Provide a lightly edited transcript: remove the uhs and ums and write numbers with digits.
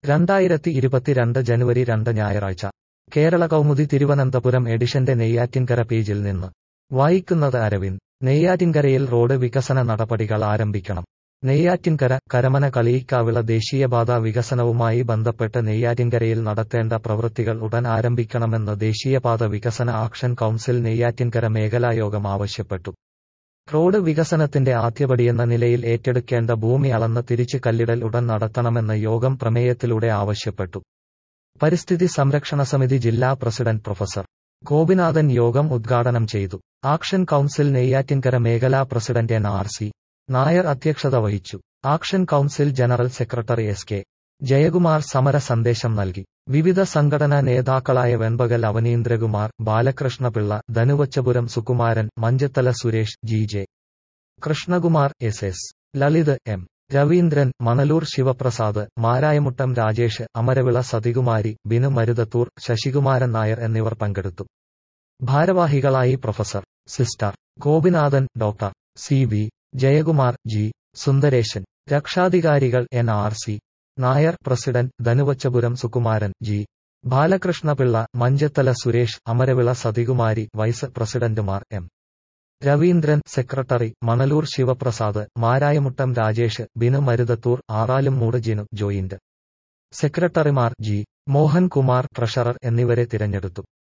2022 ജനുവരി 2 ഞായറാഴ്ച കേരള കൗമുദി തിരുവനന്തപുരം എഡിഷന്റെ നെയ്യാറ്റിൻകര പേജിൽ നിന്ന് വായിക്കുന്നത് അരവിന്ദ്. നെയ്യാറ്റിൻകരയിൽ റോഡ് വികസന നടപടികൾ ആരംഭിക്കണം. നെയ്യാറ്റിൻകര കരമന കളിയിക്കാവിള ദേശീയപാത വികസനവുമായി ബന്ധപ്പെട്ട് നെയ്യാറ്റിൻകരയിൽ നടത്തേണ്ട പ്രവൃത്തികൾ ഉടൻ ആരംഭിക്കണമെന്ന് ദേശീയപാത വികസന ആക്ഷൻ കൗൺസിൽ നെയ്യാറ്റിൻകര മേഖലായോഗം ആവശ്യപ്പെട്ടു. റോഡ് വികസനത്തിന്റെ ആദ്യപടിയെന്ന നിലയിൽ ഏറ്റെടുക്കേണ്ട ഭൂമി അളന്ന് തിരിച്ച് കല്ലിടൽ ഉടൻ നടത്തണമെന്ന് യോഗം പ്രമേയത്തിലൂടെ ആവശ്യപ്പെട്ടു. പരിസ്ഥിതി സംരക്ഷണ സമിതി ജില്ലാ പ്രസിഡന്റ് പ്രൊഫസർ ഗോപിനാഥൻ യോഗം ഉദ്ഘാടനം ചെയ്തു. ആക്ഷൻ കൗൺസിൽ നെയ്യാറ്റിൻകര മേഖലാ പ്രസിഡന്റ് NRC നായർ അധ്യക്ഷത വഹിച്ചു. Action council general secretary SK Jayakumar സമര സന്ദേശം നൽകി. വിവിധ സംഘടനാ നേതാക്കളായ Venpakal Avaneendrakumar, Balakrishna Pillai, Dhanuvachapuram Sukumaran, Manchathala Suresh, GJ Krishnakumar, SS Lalit, M Raveendran, Manalur Sivaprasad, Marayamuttom Rajesh, Amaravila Sathikumari, Binu Maruthathur, Sasikumaran Nair എന്നിവർ പങ്കെടുത്തു. ഭാരവാഹികളായി professor sister Gopinathan, doctor CB Jayakumar, G Sundaresan. രക്ഷാധികാരികൾ NRC Nair, president Dhanuvachapuram Sukumaran, G Balakrishnapillai, Manchathala Suresh, Amaravila Sathikumari, vice പ്രസിഡന്റുമാർ M Raveendran, secretary Manalur Sivaprasad, Marayamuttom Rajesh, Binu Maruthathur, Aralummoodu Jinu, joint സെക്രട്ടറിമാർ G മോഹൻകുമാർ, ട്രഷറർ എന്നിവരെ തിരഞ്ഞെടുത്തു.